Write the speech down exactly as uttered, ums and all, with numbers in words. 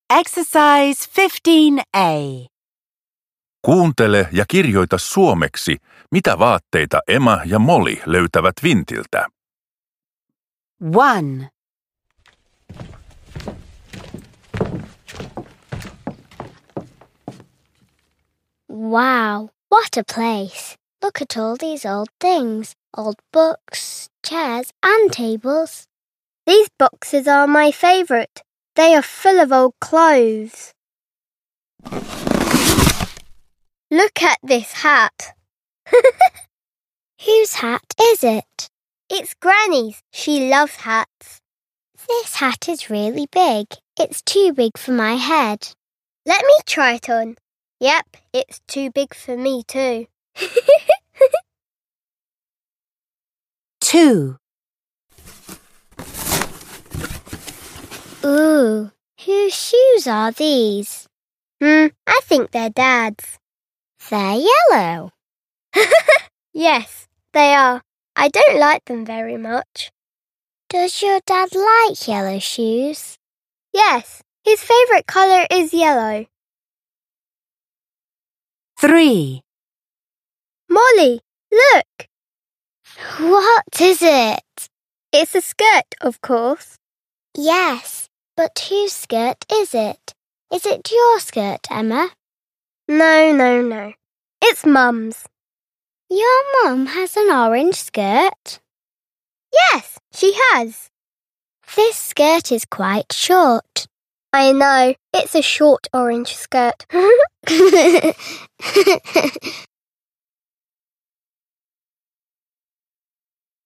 Exercise fifteen A. Kuuntele ja kirjoita suomeksi, mitä vaatteita Emma ja Molly löytävät vintiltä. one. Wow, what a place. Look at all these old things. Old books, chairs and tables. These boxes are my favourite. They are full of old clothes. Look at this hat. Whose hat is it? It's Granny's. She loves hats. This hat is really big. It's too big for my head. Let me try it on. Yep, it's too big for me too. two. Ooh, whose shoes are these? Hmm, I think they're Dad's. They're yellow. Yes, they are. I don't like them very much. Does your dad like yellow shoes? Yes, his favourite colour is yellow. three. Molly, look! What is it? It's a skirt, of course. Yes, but whose skirt is it? Is it your skirt, Emma? No, no, no. It's Mum's. Your mum has an orange skirt? Yes, she has. This skirt is quite short. I know, it's a short orange skirt.